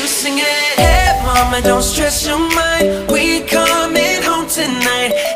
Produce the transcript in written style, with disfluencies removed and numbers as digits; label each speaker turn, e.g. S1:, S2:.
S1: you singing. Hey mama, don't stress your mind, we coming home tonight.